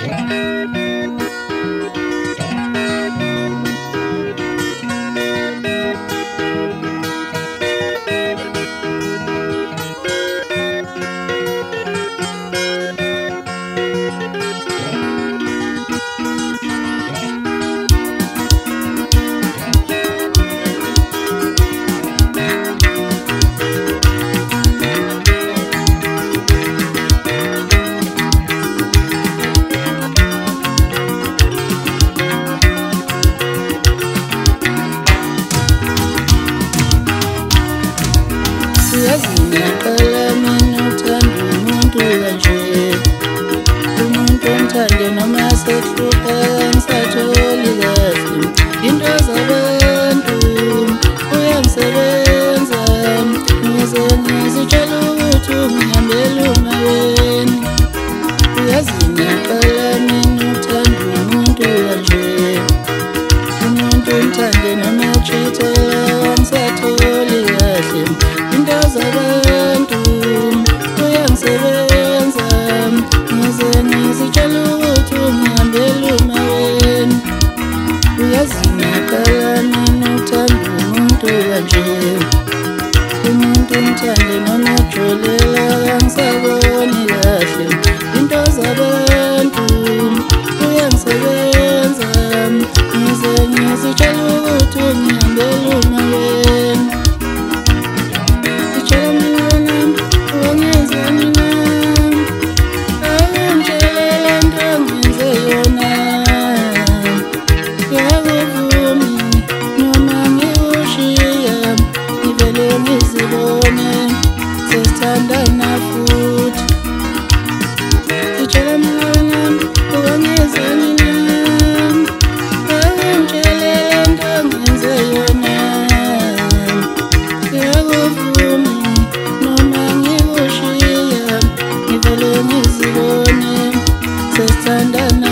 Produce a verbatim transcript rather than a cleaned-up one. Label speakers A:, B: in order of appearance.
A: Ngiyaqala mina uthanda umuntu kanje, umuntu omthande noma sehluka ngisatholi kahle into zabantu uyangisebenza ngize ngizitshela ukuthi ungihambela umaweni. Uyazi ngiyaqala mina uthanda umuntu kanje, umuntu omthande noma chithela ngisatholi kahle into zabantu uyangisebenza ngize ngizitshela ukuthi ungihambela umaweni. Uyazi ngiyaqala mina uthanda umuntu kanje, umuntu omthande noma ujolela angisaboni kahle into zabantu uyangisebenza ngize ngizitshela ukuthi ungihambela umaweni. Sesithandana futhi sitshela mngani ungangizani nami, angitshele into engenze yona. Ngiyakuvuma noma ngikushiya ngivele ngizibone sesithandana